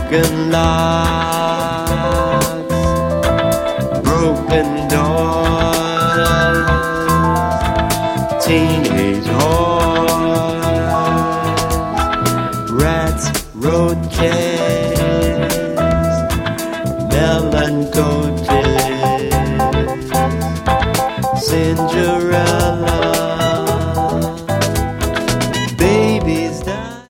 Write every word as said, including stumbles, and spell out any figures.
broken locks, broken doors, teenage whores, rats, roadkids, melancholy, sin